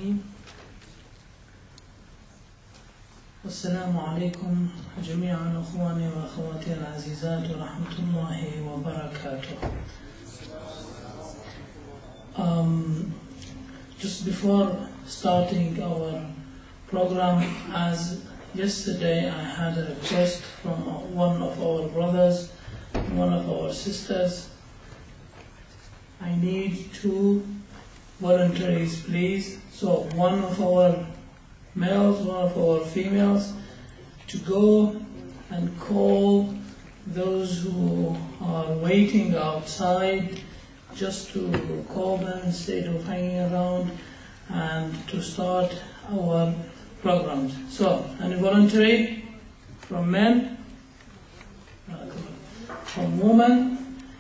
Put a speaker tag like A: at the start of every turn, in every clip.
A: الرحيم والسلام عليكم جميعا أخواني وأخواتي العزيزات ورحمة الله وبركاته. Just before starting our program, as yesterday I had a request from one of our brothers, one of our sisters. I need 2 voluntaries, please. So one of our males, one of our females, to go and call those who are waiting outside, just to call them instead of hanging around, and to start our programs. So, any voluntary from men, from women?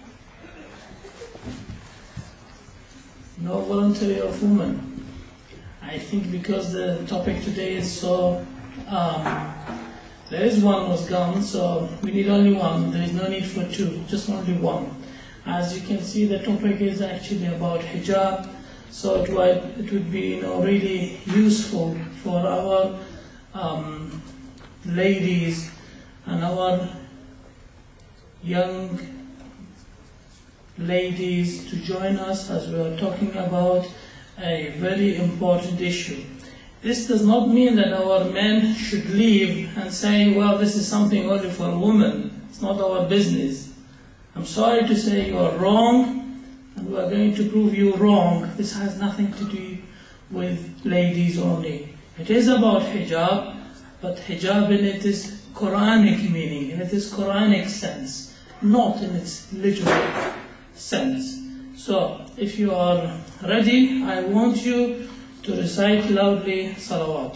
A: No voluntary of women. I think because the topic today is so, there is one was gone, so we need only one. There is no need for 2, just only one. As you can see, the topic is actually about hijab, so it would be really useful for our ladies and our young ladies to join us as we are talking about a very important issue. This does not mean that our men should leave and say, well, this is something only for women. It's not our business. I'm sorry to say you are wrong, and we are going to prove you wrong. This has nothing to do with ladies only. It is about hijab, but hijab in its Quranic meaning, in its Quranic sense, not in its literal sense. So, if you are ready, I want you to recite loudly salawat.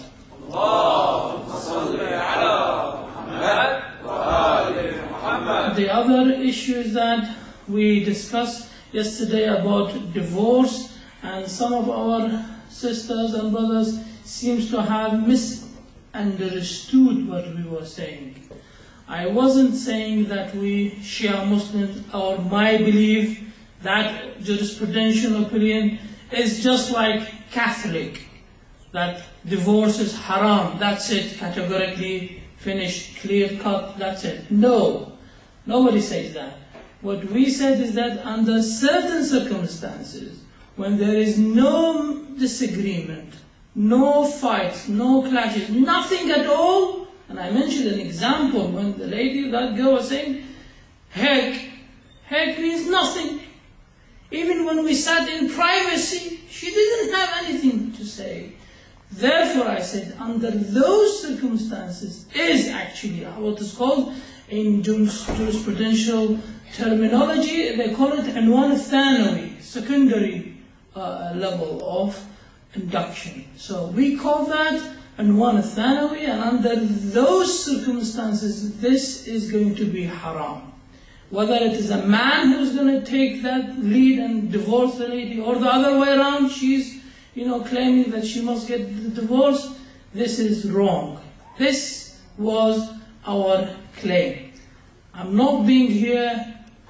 A: The other issue is that we discussed yesterday about divorce, and some of our sisters and brothers seems to have misunderstood what we were saying. I wasn't saying that we Shia Muslims, or my belief, that jurisprudential opinion is just like Catholic, that divorce is haram, that's it, categorically finished, clear cut, that's it. No, nobody says that. What we said is that under certain circumstances, when there is no disagreement, no fights, no clashes, nothing at all, and I mentioned an example when the lady, that girl was saying, heck means nothing. Even when we sat in privacy, she didn't have anything to say. Therefore, I said, under those circumstances is actually what is called in jurisprudential terminology, they call it unwan thanawi, secondary level of induction. So we call that unwan thanawi, and under those circumstances, this is going to be haram. Whether it is a man who's going to take that lead and divorce the lady, or the other way around, she's claiming that she must get the divorce, this is wrong. This was our claim. I'm not being here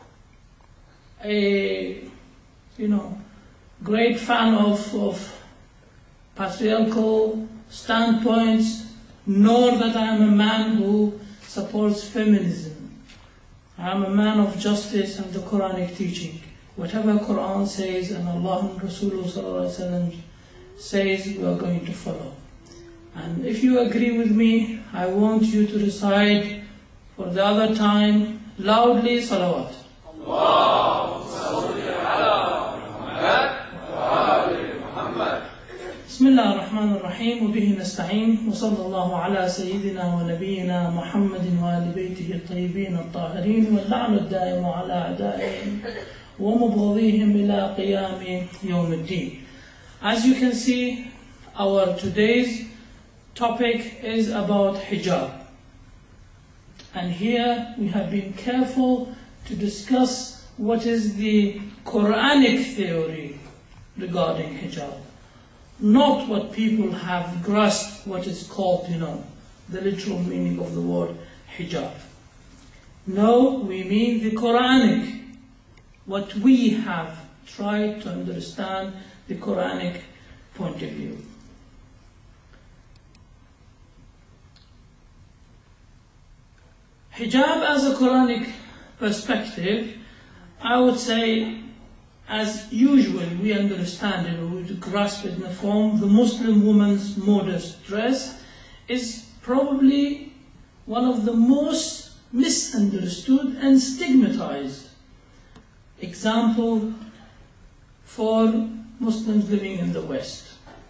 A: a great fan of patriarchal standpoints, nor that I am a man who supports feminism. I am a man of justice and the Quranic teaching. Whatever Quran says and Allah and Rasulullah says, we are going to follow. And if you agree with me, I want you to recite for the other time loudly salawat. بسم الله الرحمن الرحيم وبه نستعين وصلى الله على سيدنا ونبينا محمد وآل بيته الطيبين الطاهرين واللعن الدائم على أعدائهم ومبغضيهم إلى قيام يوم الدين. As you can see, our today's topic is about hijab. And here we have been careful to discuss what is the Quranic theory regarding hijab. Not what people have grasped what is called, the literal meaning of the word hijab. No, we mean the Quranic, what we have tried to understand the Quranic point of view. Hijab as a Quranic perspective, I would say, as usual, we understand it, we grasp it in the form, the Muslim woman's modest dress is probably one of the most misunderstood and stigmatized example for Muslims living in the West.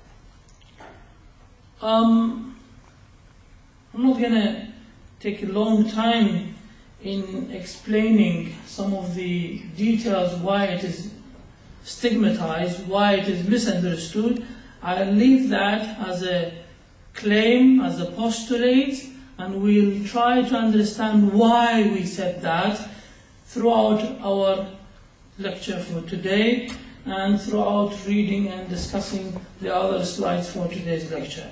A: I'm not going to take a long time in explaining some of the details why it is stigmatized, why it is misunderstood. I'll leave that as a claim, as a postulate, and we'll try to understand why we said that throughout our lecture for today and throughout reading and discussing the other slides for today's lecture.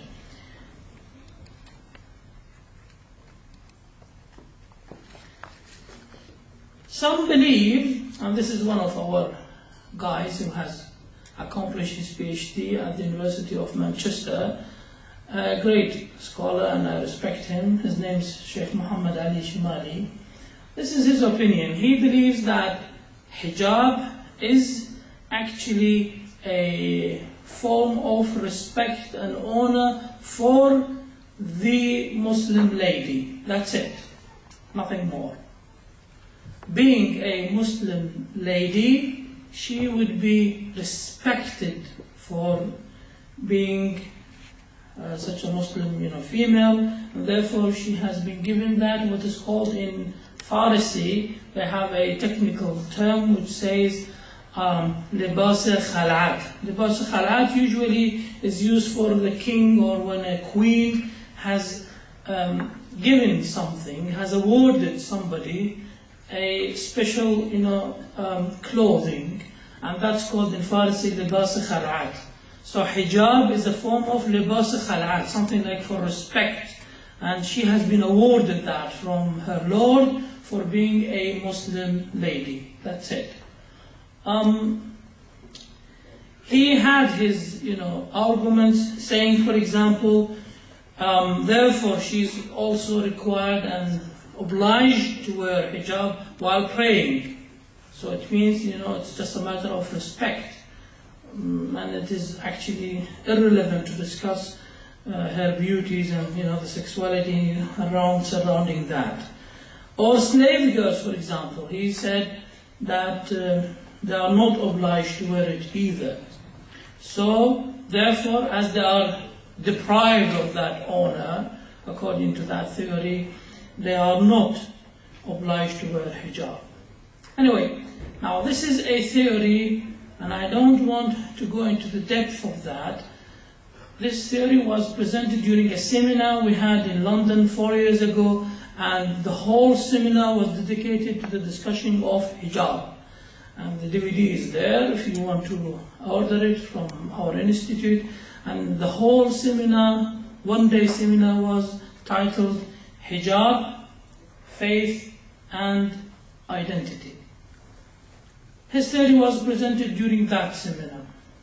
A: Some believe, and this is one of our guys who has accomplished his PhD at the University of Manchester, a great scholar, and I respect him. His name is Sheikh Muhammad Ali Shimali. This is his opinion. He believes that hijab is actually a form of respect and honor for the Muslim lady. That's it, nothing more. Being a Muslim lady, she would be respected for being such a Muslim, female, and therefore she has been given that, what is called in Farsi, they have a technical term which says libas khalat. Libas khalat usually is used for the king or when a queen has given something, has awarded somebody a special, clothing, and that's called in Farsi libas khalat. So hijab is a form of libas khalat, something like for respect, and she has been awarded that from her Lord for being a Muslim lady. That's it. He had his, arguments saying, for example, therefore she's also required and obliged to wear hijab while praying. So it means, it's just a matter of respect. And it is actually irrelevant to discuss her beauties and, the sexuality surrounding that. Or slave girls, for example. He said that they are not obliged to wear it either. So, therefore, as they are deprived of that honor, according to that theory, they are not obliged to wear hijab. Anyway, now this is a theory, and I don't want to go into the depth of that. This theory was presented during a seminar we had in London 4 years ago, and the whole seminar was dedicated to the discussion of hijab. And the DVD is there if you want to order it from our institute. And the whole seminar, one-day seminar, was titled Hijab, Faith and Identity. His theory was presented during that seminar.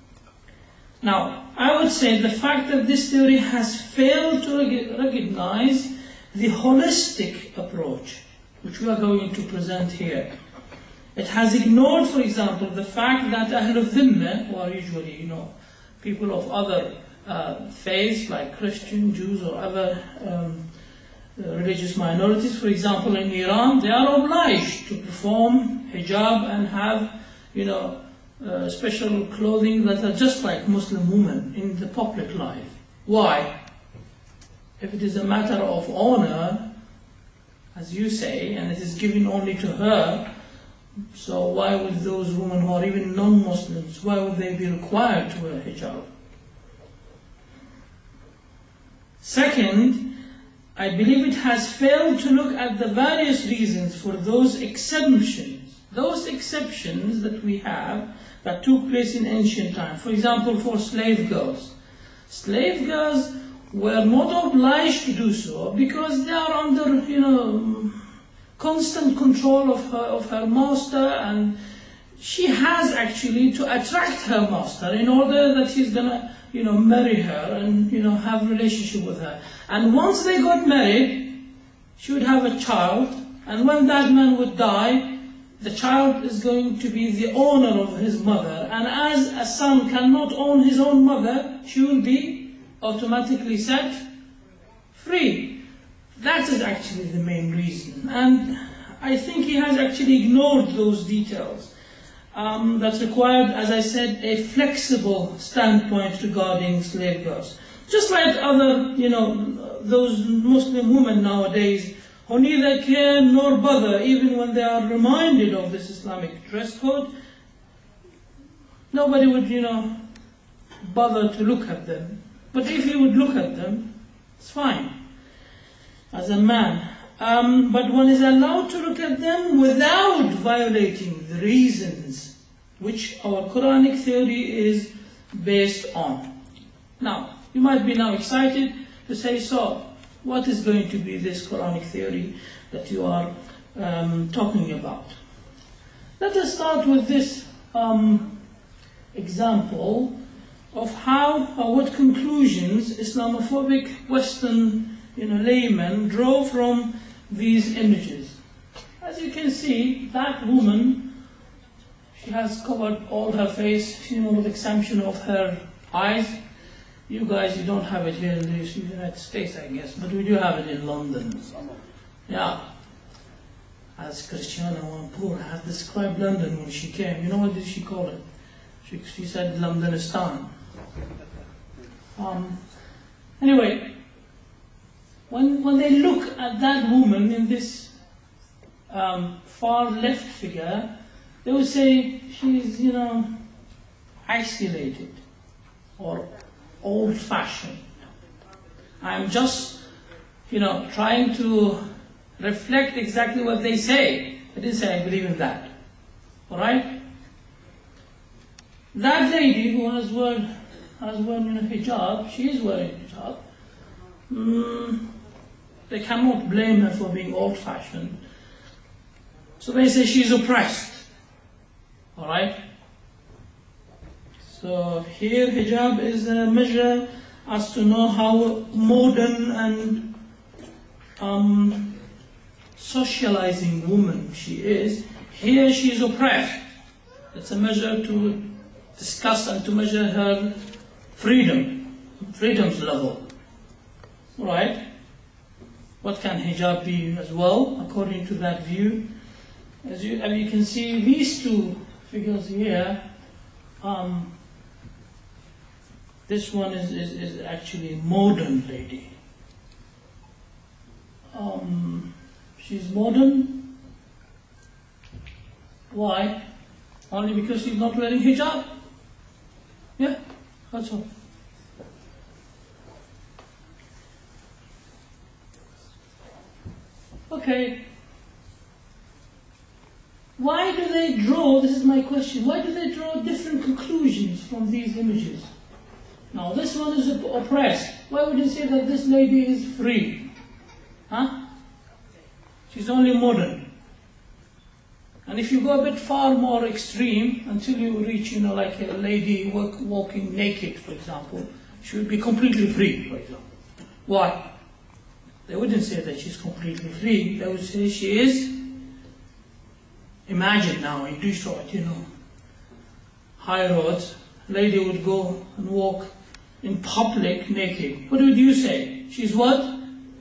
A: Now, I would say the fact that this theory has failed to recognize the holistic approach, which we are going to present here. It has ignored, for example, the fact that Ahlul Dhimma, who are usually, people of other faiths like Christian, Jews, or other religious minorities, for example, in Iran, they are obliged to perform hijab and have, special clothing that are just like Muslim women in the public life. Why? If it is a matter of honor, as you say, and it is given only to her, so why would those women who are even non-Muslims, why would they be required to wear hijab? Second, I believe it has failed to look at the various reasons for those exceptions that we have that took place in ancient times. For example, for slave girls. Slave girls were not obliged to do so because they are under, constant control of her master, and she has actually to attract her master in order that he's gonna, marry her and, have a relationship with her. And once they got married, she would have a child, And when that man would die, the child is going to be the owner of his mother. And as a son cannot own his own mother, she will be automatically set free. That is actually the main reason. And I think he has actually ignored those details. That's required, as I said, a flexible standpoint regarding slave girls. Just like other, those Muslim women nowadays who neither care nor bother, even when they are reminded of this Islamic dress code, nobody would, bother to look at them. But if you would look at them, it's fine, as a man. But one is allowed to look at them without violating the reasons which our Quranic theory is based on. Now, you might be now excited to say, so, what is going to be this Quranic theory that you are talking about? Let us start with this example of what conclusions Islamophobic Western laymen draw from these images. As you can see, that woman, she has covered all her face, with the exception of her eyes. You guys, you don't have it here in the United States, I guess, but we do have it in London. Yeah. As Christiana Wanpour has described London when she came, what did she call it? She said Londonistan. Anyway, when they look at that woman in this far left figure, they will say she's, isolated or old-fashioned. I'm just, trying to reflect exactly what they say. I didn't say I believe in that. All right? That lady who has wearing a hijab, she is wearing a hijab. They cannot blame her for being old-fashioned. So they say she's oppressed. All right? So here hijab is a measure as to know how modern and socializing woman she is. Here she is oppressed. It's a measure to discuss and to measure her freedom's level. Right? What can hijab be as well, according to that view? As you can see, these two figures here, this one is actually a modern lady. She's modern. Why? Only because she's not wearing hijab. Yeah, that's all. Okay. Why do they draw, this is my question, why do they draw different conclusions from these images? Now, this one is oppressed. Why would you say that this lady is free? Huh? She's only modern. And if you go a bit far more extreme, until you reach, like a lady walking naked, for example, she would be completely free, for example. Why? They wouldn't say that she's completely free. They would say she is. Imagine now in Detroit, high roads, lady would go and walk in public naked. What would you say? She's what?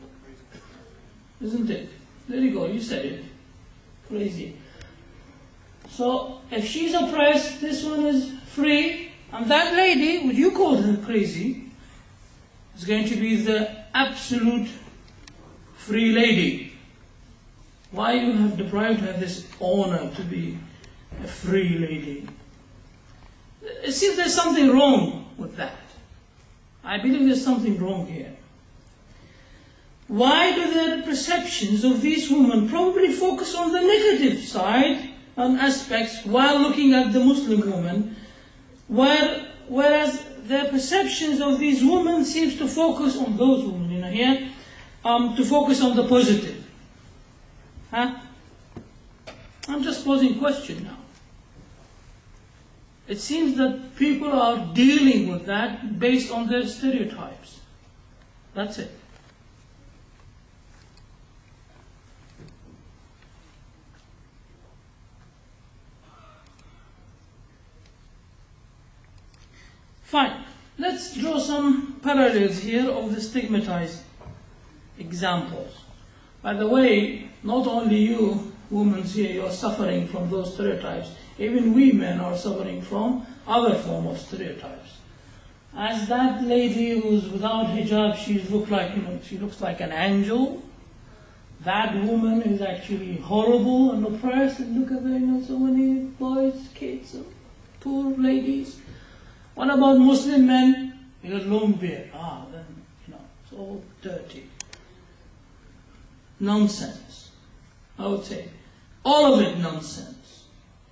A: Isn't it? There you go, you said it. Crazy. So, if she's oppressed, this one is free, and that lady, would you call her crazy, is going to be the absolute free lady. Why you have deprived her this honor to be a free lady? It seems there's something wrong with that. I believe there's something wrong here. Why do their perceptions of these women probably focus on the negative side and aspects while looking at the Muslim woman, whereas their perceptions of these women seems to focus on those women, here, to focus on the positive. Huh? I'm just posing a question now. It seems that people are dealing with that based on their stereotypes. That's it. Fine. Let's draw some parallels here of the stigmatized examples. By the way, not only you women here, you are suffering from those stereotypes. Even we men are suffering from other form of stereotypes. As that lady who's without hijab, she looks like an angel. That woman is actually horrible and oppressed. And look at her, so many boys, kids, poor ladies. What about Muslim men? They got long beard. Then it's all dirty. Nonsense. I would say all of it nonsense.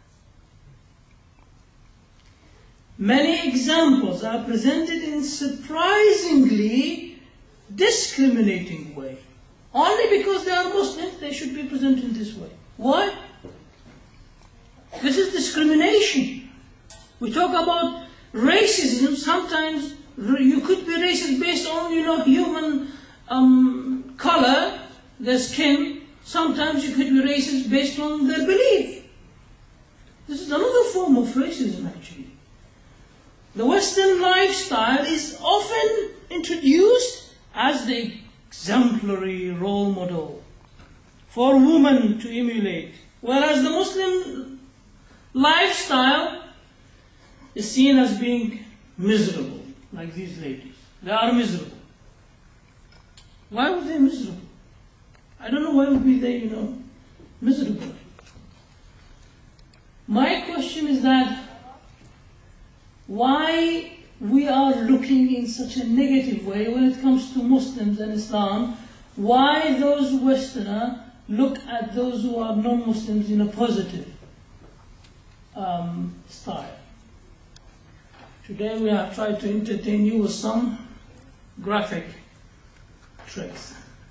A: Many examples are presented in surprisingly discriminating way. Only because they are Muslims, they should be presented in this way. Why? This is discrimination. We talk about racism. Sometimes you could be racist based on human color, their skin. Sometimes you could be racist based on their belief. This is another form of racism, actually. The Western lifestyle is often introduced as the exemplary role model for women to emulate, whereas the Muslim lifestyle is seen as being miserable, like these ladies. They are miserable. Why were they miserable? I don't know why would be they, miserable. My question is that why we are looking in such a negative way when it comes to Muslims and Islam, why those Westerners look at those who are non-Muslims in a positive style. Today we have tried to entertain you with some graphic tricks.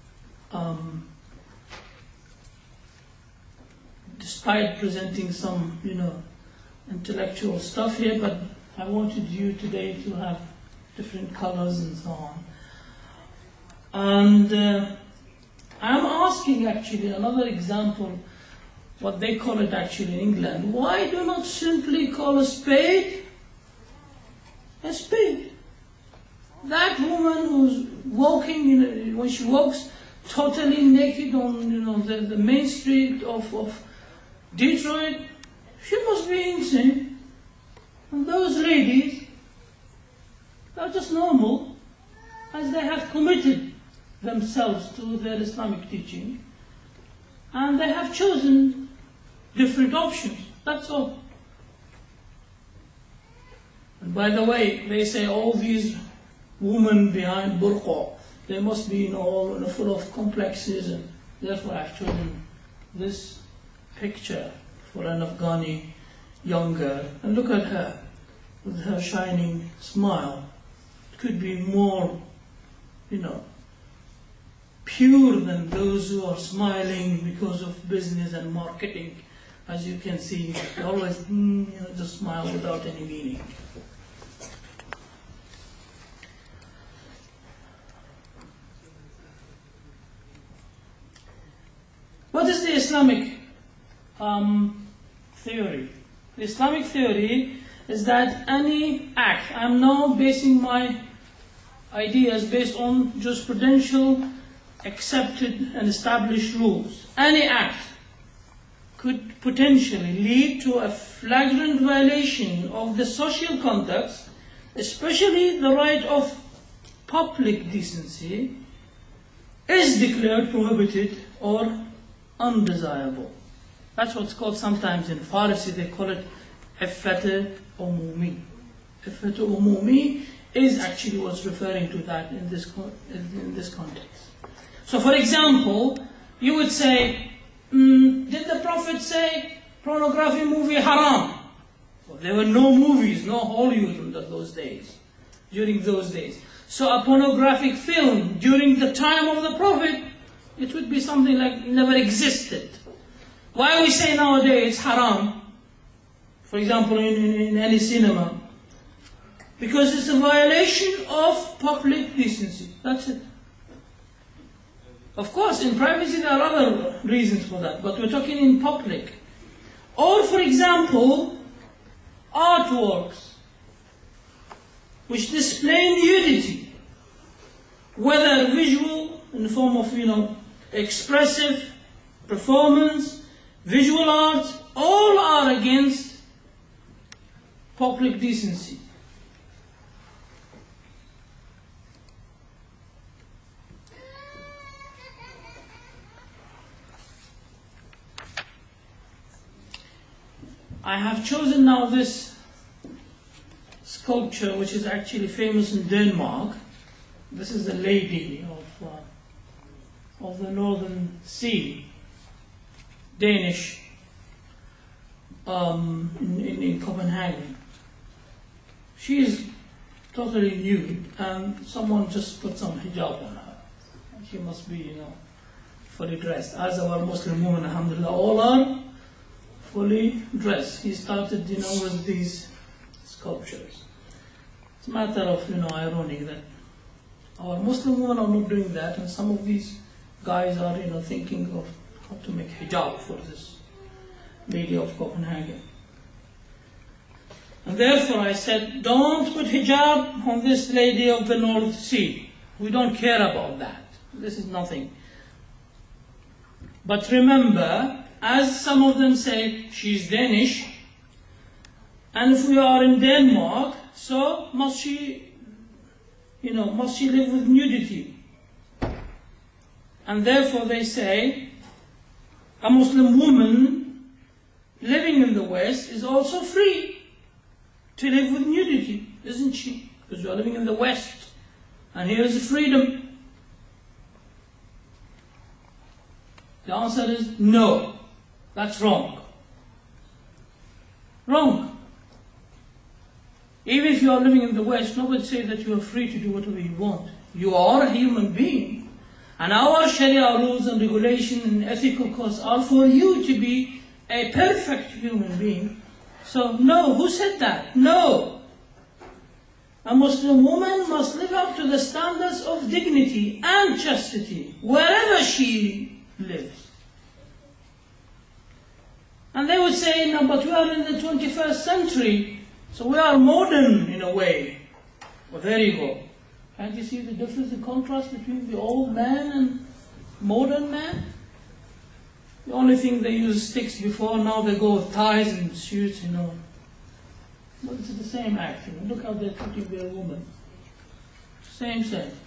A: Despite presenting some, intellectual stuff here, but I wanted you today to have different colors and so on. And I'm asking actually another example, what they call it actually in England. Why do not simply call a spade a spade? That woman who's walking, when she walks totally naked on the main street of Detroit, she must be insane. And those ladies, they're just normal, as they have committed themselves to their Islamic teaching, and they have chosen different options. That's all. And by the way, they say all these women behind burqa, they must be all full of complexes, and therefore I've chosen this picture for an Afghani young girl. And look at her with her shining smile. It could be more, pure than those who are smiling because of business and marketing. As you can see, they always just smile without any meaning. What is the Islamic theory? The Islamic theory is that any act, I'm now basing my ideas based on jurisprudential, accepted and established rules. Any act could potentially lead to a flagrant violation of the social conduct, especially the right of public decency, is declared prohibited or undesirable. That's what's called sometimes in Farsi, they call it Iffat Umumi. Iffat Umumi is actually what's referring to that in this context. So for example, you would say, did the Prophet say pornography movie haram? Well, there were no movies, no Hollywood in those days, during those days. So a pornographic film during the time of the Prophet, it would be something like never existed. Why we say nowadays it's haram, for example in any cinema? Because it's a violation of public decency. That's it. Of course, in privacy there are other reasons for that, but we're talking in public. Or, for example, artworks. which display nudity, whether visual in the form of, expressive performance, visual art, all are against public decency. I have chosen now this sculpture, which is actually famous in Denmark. This is the lady of the Northern Sea, Danish, in Copenhagen. She is totally nude, and someone just put some hijab on her. She must be, fully dressed, as our Muslim women, alhamdulillah, all are fully dressed. He started, with these sculptures. It's a matter of, irony that our Muslim women are not doing that, and some of these guys are, thinking of how to make hijab for this lady of Copenhagen. And therefore I said, don't put hijab on this lady of the North Sea. We don't care about that. This is nothing. But remember, as some of them say, she's Danish, and if we are in Denmark, so must she live with nudity? And therefore they say, a Muslim woman living in the West is also free to live with nudity, isn't she? Because we are living in the West, and here is freedom. The answer is no. That's wrong. Wrong. Even if you are living in the West, nobody says that you are free to do whatever you want. You are a human being. And our Sharia rules and regulations and ethical codes are for you to be a perfect human being. So, no. Who said that? No. A Muslim woman must live up to the standards of dignity and chastity wherever she lives. And they would say, no, but we are in the 21st century, so we are modern in a way. Well, there you go. Can't you see the difference, the contrast between the old man and modern man? The only thing they used sticks before, now they go with ties and suits, But it's the same act. Look how they're treating their woman. Same.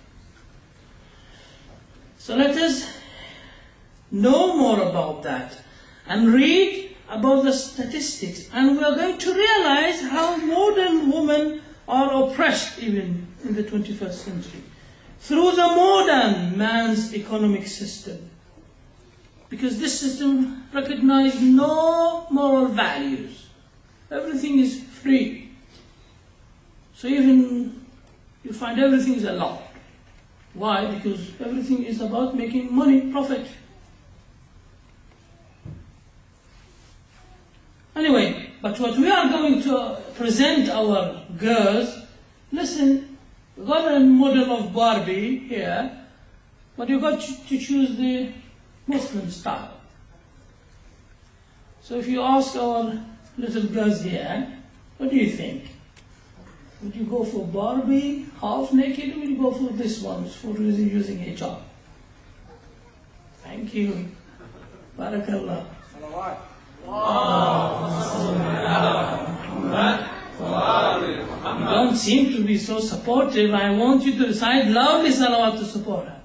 A: So let us know more about that and read about the statistics, and we are going to realize how modern women are oppressed even in the 21st century through the modern man's economic system, because this system recognizes no moral values. Everything is free, so even you find everything is allowed. Why? Because everything is about making money, profit. Anyway, but what we are going to present our girls, listen, we got a model of Barbie here, but you got to choose the Muslim style. So if you ask our little girls here, what do you think? Would you go for Barbie, half naked, or would you go for this one, for using hijab? Thank you. Barakallah. You don't seem to be so supportive. I want you to recite loudly salawat to support her.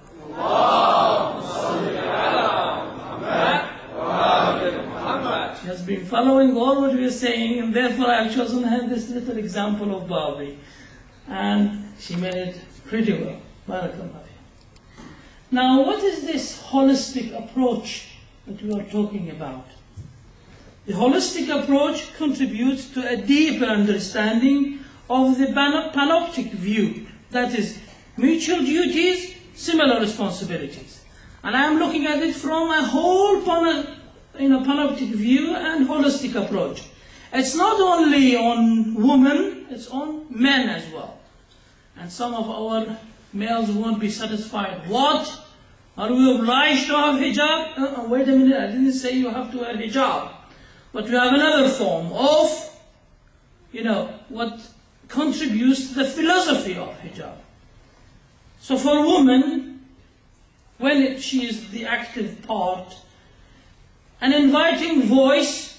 A: She has been following all what we are saying, and therefore I have chosen her this little example of Barbie. And she made it pretty well. Barakallah. Now, what is this holistic approach that we are talking about? The holistic approach contributes to a deeper understanding of the panoptic view, that is, mutual duties, similar responsibilities. And I am looking at it from a whole panoptic view and holistic approach. It's not only on women, it's on men as well. And some of our males won't be satisfied. What? Are we obliged to have hijab? Wait a minute, I didn't say you have to wear hijab. But we have another form of, what contributes to the philosophy of hijab. So for a woman, when she is the active part, an inviting voice,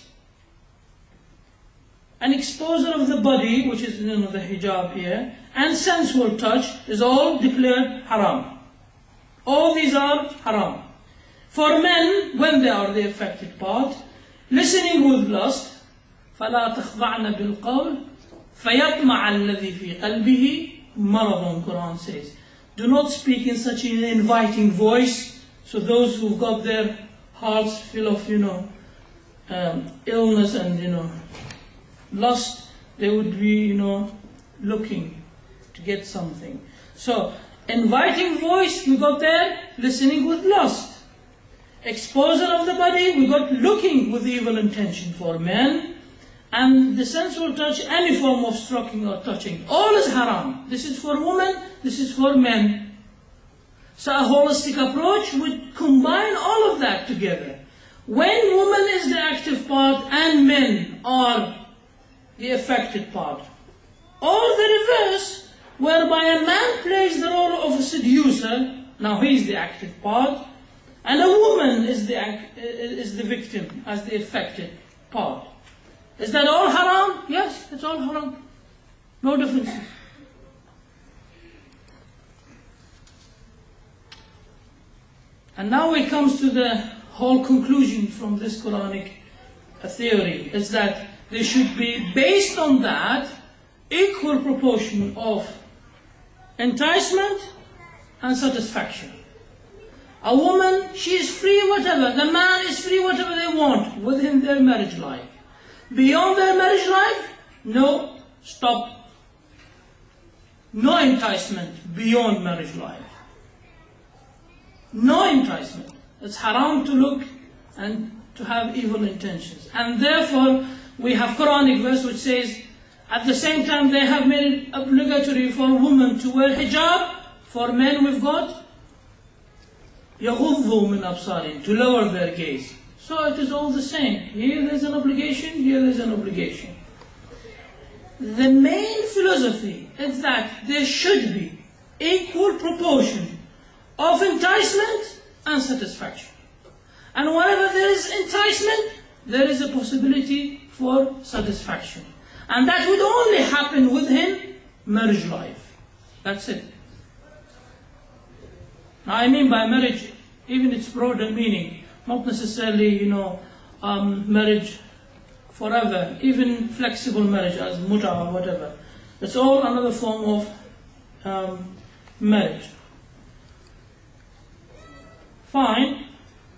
A: an exposure of the body, which is the hijab here, and sensual touch is all declared haram. All these are haram. For men, when they are the affected part, listening with lust, فَلَا تَخْضَعْنَ بِالْقَوْلِ فَيَطْمَعَ الَّذِي فِي قَلْبِهِ مَرَضٌ, Quran says. Do not speak in such an inviting voice, so those who've got their hearts full of, illness and, lust, they would be, looking to get something. So, inviting voice, we got there, listening with lust. Exposure of the body, we got looking with evil intention for men. And the sensual touch, any form of stroking or touching, all is haram. This is for women, this is for men. So a holistic approach would combine all of that together. When woman is the active part and men are the affected part. Or the reverse, whereby a man plays the role of a seducer, now he is the active part, and a woman is the victim as the affected part. Is that all haram? Yes, it's all haram. No differences. And now it comes to the whole conclusion from this Quranic theory, is that there should be, based on that, equal proportion of enticement and satisfaction. A woman, she is free whatever, the man is free whatever they want within their marriage life. Beyond their marriage life, no, stop. No enticement beyond marriage life. No enticement. It's haram to look and to have evil intentions. And therefore, we have Quranic verse which says, at the same time they have made it obligatory for women to wear hijab. For men we've got يَغُضُّوا مِنْ أَبْصَارِهِمْ, to lower their gaze. So it is all the same. Here there's an obligation, here there's an obligation. The main philosophy is that there should be equal proportion of enticement and satisfaction. And wherever there is enticement, there is a possibility for satisfaction. And that would only happen within marriage life. That's it. Now I mean by marriage, even its broader meaning, not necessarily, marriage forever, even flexible marriage as muta or whatever. It's all another form of marriage. Fine.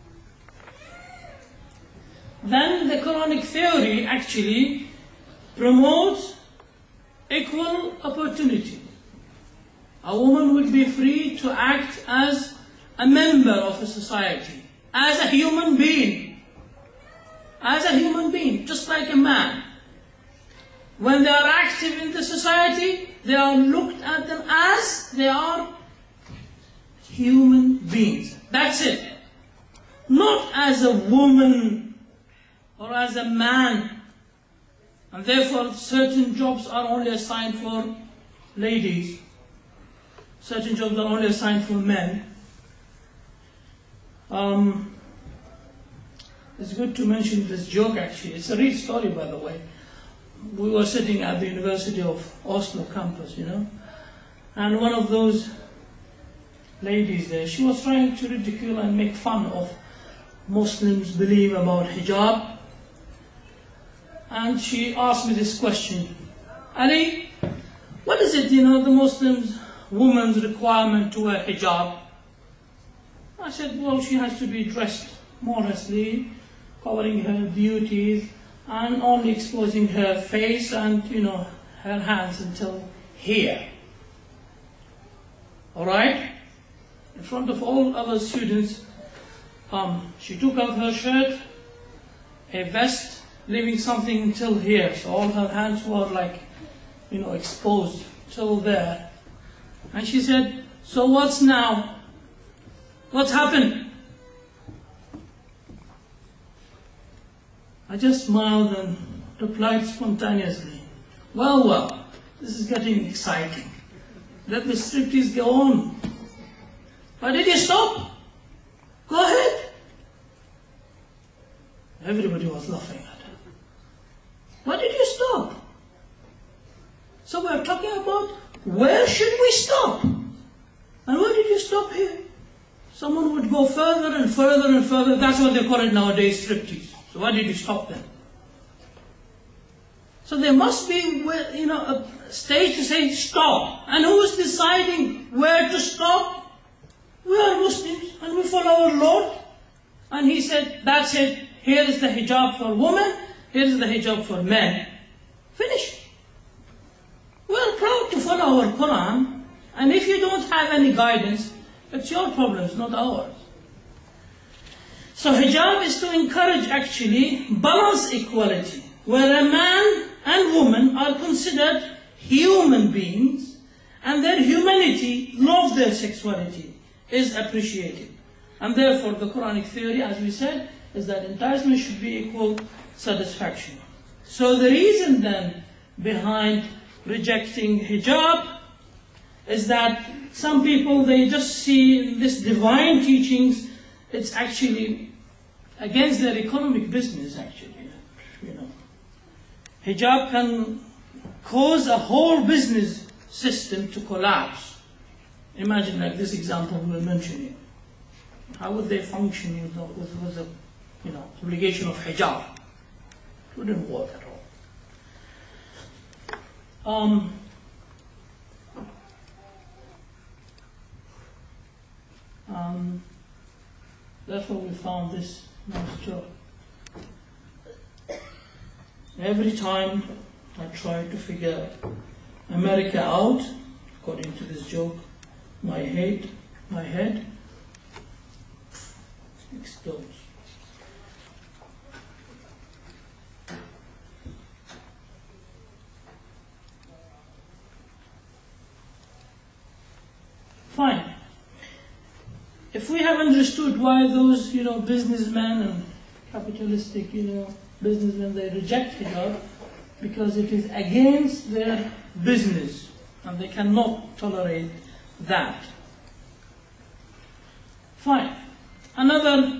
A: Then the Quranic theory actually promotes equal opportunity. A woman will be free to act as a member of a society, as a human being. As a human being, just like a man. When they are active in the society, they are looked at them as they are human beings. That's it. Not as a woman or as a man. And therefore, certain jobs are only assigned for ladies. Certain jobs are only assigned for men. It's good to mention this joke actually. It's a real story, by the way. We were sitting at the University of Oslo campus, and one of those ladies there, she was trying to ridicule and make fun of Muslims' belief about hijab. And she asked me this question, Ali, what is it, the Muslims' woman's requirement to wear hijab? I said, well, she has to be dressed modestly, covering her beauties, and only exposing her face and, her hands until here. Alright? In front of all other students, she took out her shirt, a vest, leaving something until here. So all her hands were exposed till there. And she said, so what's now? What's happened? I just smiled and replied spontaneously, well, this is getting exciting. Let the striptease go on. Why did you stop? Go ahead. Everybody was laughing at her. Why did you stop? So we're talking about where should we stop? And why did you stop here? Someone would go further and further and further. That's what they call it nowadays, striptease. So why did you stop then? So there must be, a stage to say stop. And who is deciding where to stop? We are Muslims and we follow our Lord. And He said, that's it. Here is the hijab for women. Here is the hijab for men. Finish. We are proud to follow our Quran. And if you don't have any guidance, it's your problems, not ours. So hijab is to encourage actually balanced equality, where a man and woman are considered human beings and their humanity, love their sexuality, is appreciated. And therefore the Quranic theory, as we said, is that enticement should be equal satisfaction. So the reason then behind rejecting hijab is that some people, they just see this divine teachings, it's actually against their economic business actually. Hijab can cause a whole business system to collapse. Imagine like this example we were mentioning. How would they function with the obligation of hijab? It wouldn't work at all. Therefore we found this nice joke. Every time I try to figure America out, according to this joke, my head explodes. Fine. If we have understood why those, businessmen and capitalistic, businessmen, they reject hijab, because it is against their business, and they cannot tolerate that. Fine. Another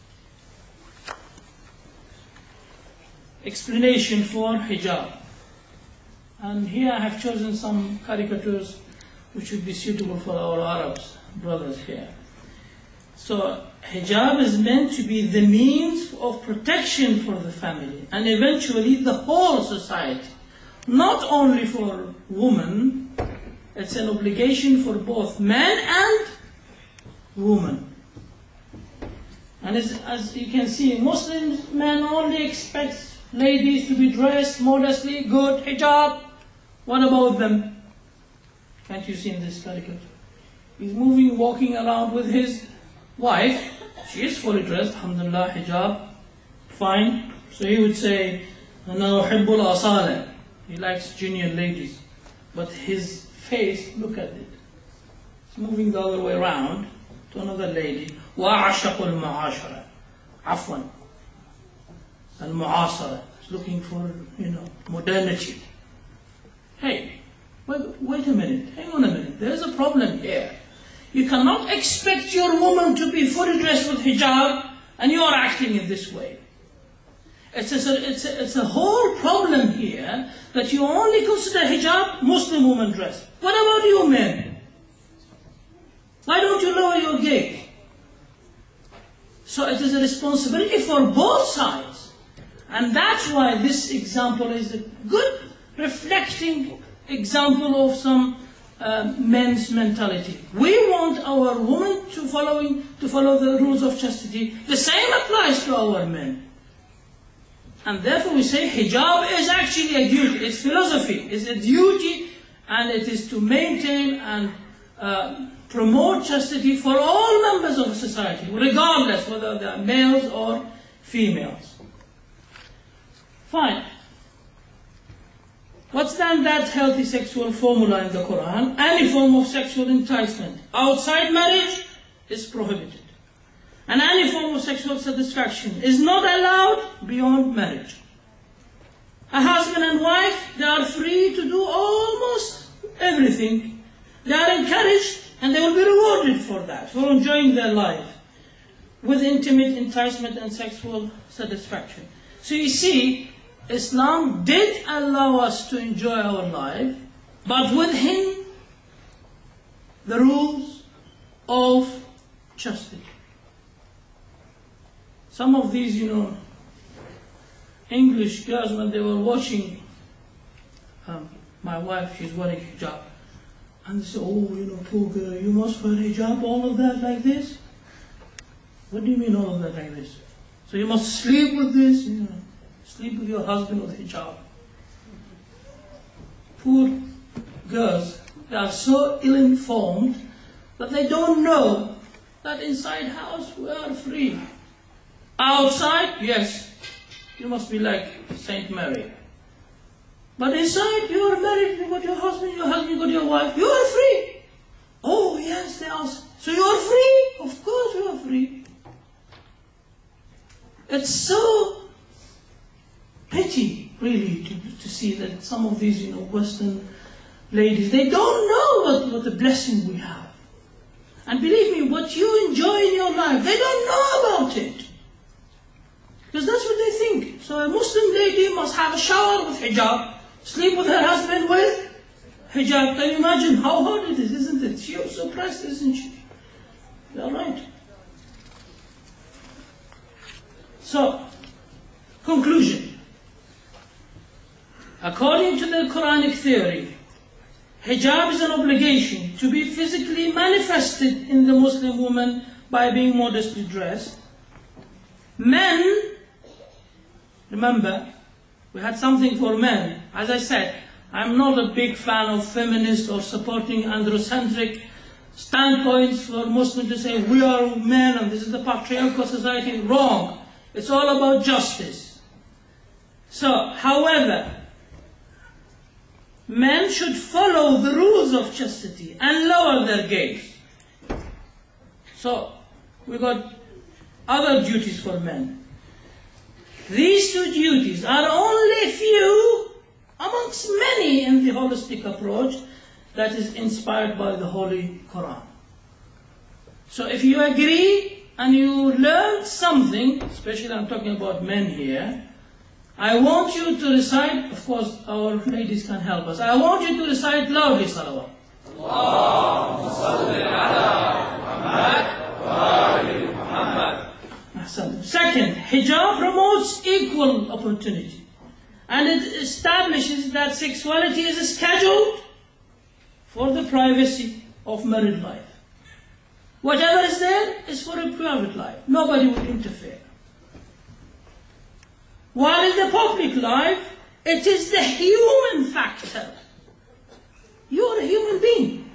A: explanation for hijab. And here I have chosen some caricatures which would be suitable for our Arabs brothers here. So hijab is meant to be the means of protection for the family and eventually the whole society. Not only for women, it's an obligation for both men and women. And as you can see, Muslim men only expect ladies to be dressed modestly, good, hijab. What about them? Can't you see in this caricature? He's walking around with his wife. She is fully dressed, alhamdulillah, hijab, fine. So he would say, أَنَا أُحِبُّ الْأَصَالَةِ. He likes junior ladies. But his face, look at it. It's moving the other way around to another lady. وَأَعْشَقُ الْمَعَاشَرَةِ. عَفْوًا. Al-Mu'asara. It's looking for, modernity. Hey, wait a minute. Hang on a minute. There's a problem here. You cannot expect your woman to be fully dressed with hijab and you are acting in this way. It's a whole problem here that you only consider hijab Muslim woman dress. What about you men? Why don't you lower your gait? So it is a responsibility for both sides. And that's why this example is a good reflecting example of some men's mentality. We want our women to follow the rules of chastity. The same applies to our men. And therefore we say hijab is actually a duty. It's philosophy. It's a duty, and it is to maintain and promote chastity for all members of society, regardless whether they are males or females. Fine. What's then that healthy sexual formula in the Quran? Any form of sexual enticement outside marriage is prohibited. And any form of sexual satisfaction is not allowed beyond marriage. A husband and wife, they are free to do almost everything. They are encouraged and they will be rewarded for that, for enjoying their life with intimate enticement and sexual satisfaction. So you see, Islam did allow us to enjoy our life, but within the rules of chastity. Some of these, English girls, when they were watching my wife, she's wearing hijab, and they say, oh, poor girl, you must wear hijab, all of that like this? What do you mean all of that like this? So you must sleep with this, sleep with your husband with hijab. Poor girls, they are so ill-informed that they don't know that inside house we are free. Outside, yes, you must be like Saint Mary. But inside, you are married, you got your husband got your wife, you are free. Oh, yes, they ask, so you are free? Of course you are free. It's so pity, really, to see that some of these, Western ladies, they don't know what the blessing we have. And believe me, what you enjoy in your life, they don't know about it. Because that's what they think. So a Muslim lady must have a shower with hijab, sleep with her husband with hijab. Can you imagine how hard it is, isn't it? She was so pressed, isn't she? All right. So, conclusion. According to the Quranic theory, hijab is an obligation to be physically manifested in the Muslim woman by being modestly dressed. Men, remember, we had something for men. As I said, I'm not a big fan of feminists or supporting androcentric standpoints for Muslims to say, we are men and this is the patriarchal society. Wrong. It's all about justice. So, however, men should follow the rules of chastity and lower their gaze. So, we got other duties for men. These two duties are only few amongst many in the holistic approach that is inspired by the Holy Quran. So if you agree and you learn something, especially I'm talking about men here, I want you to recite, of course our ladies can help us, I want you to recite loudly salawat. Allahumma salli ala Muhammad wa ali Muhammad. Second, hijab promotes equal opportunity and it establishes that sexuality is scheduled for the privacy of married life. Whatever is there is for a private life. Nobody will interfere. While in the public life, it is the human factor. You are a human being.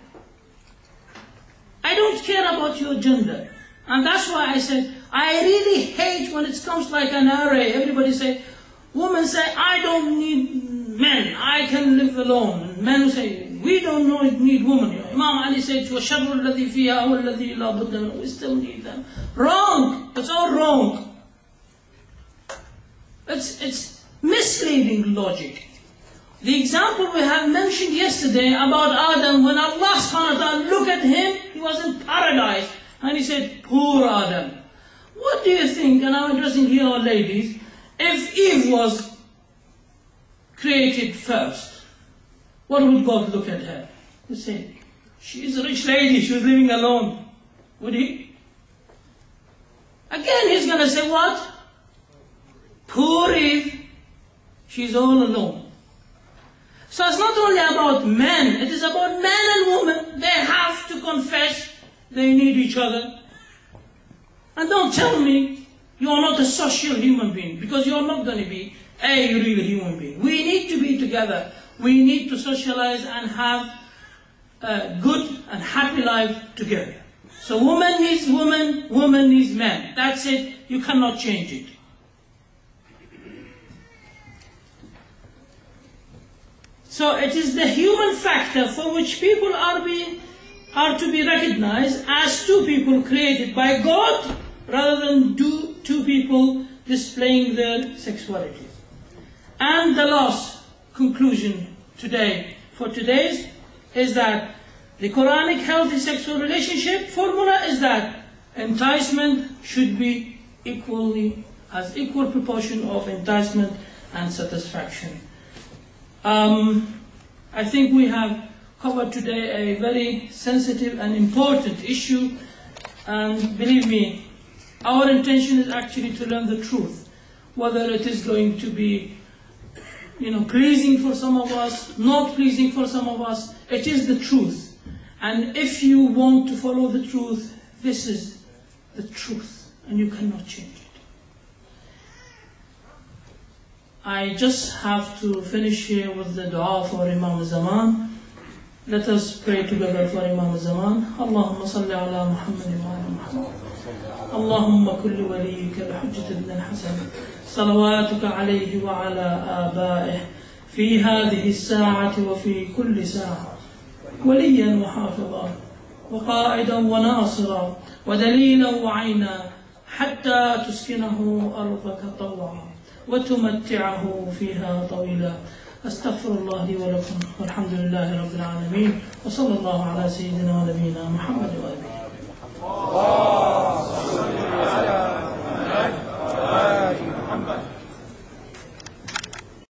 A: I don't care about your gender. And that's why I said, I really hate when it comes like an array. Everybody say, women say, I don't need men, I can live alone. And men say, we don't need women. Imam Ali said, وَشَرُّ الَّذِي فِيهَا هُوَ الَّذِي لَا بُدَّ مِنْهُ. We still need them. Wrong! It's all wrong. It's misleading logic. The example we have mentioned yesterday about Adam, when Allah subhanahu wa ta'ala looked at him, he was in paradise. And he said, poor Adam. What do you think, and I'm addressing here our ladies, if Eve was created first, what would God look at her? He'd say, she's a rich lady, she was living alone. Would he? Again, he's going to say what? Poor Eve, she's all alone. So it's not only about men, it is about men and women. They have to confess they need each other. And don't tell me you are not a social human being, because you are not going to be a real human being. We need to be together. We need to socialize and have a good and happy life together. So woman needs woman, woman needs man. That's it. You cannot change it. So it is the human factor for which people are to be recognized as two people created by God, rather than two people displaying their sexuality. And the last conclusion today, for today's is that the Quranic healthy sexual relationship formula is that enticement should be equal proportion of enticement and satisfaction. I think we have covered today a very sensitive and important issue, and believe me, our intention is actually to learn the truth, whether it is going to be pleasing for some of us, not pleasing for some of us. It is the truth. And if you want to follow the truth, this is the truth, and you cannot change it. I just have to finish here with the dua for Imam al-Zaman. Let us pray together for Imam al-Zaman. Allahumma salli ala Muhammad wa ala Muhammad. Allahumma kulli waliyika al-Hujjat ibn al-Hasan. صلواتك عليه وعلى آبائه في هذه الساعة وفي كل ساعة وليا وحافظا وقائدا وناصرا ودليلا وعينا حتى تسكنه أرضك طوعا وتمتعه فيها طويلا. أستغفر الله لي ولكم والحمد لله رب العالمين وصلى الله على سيدنا ونبينا محمد وآله.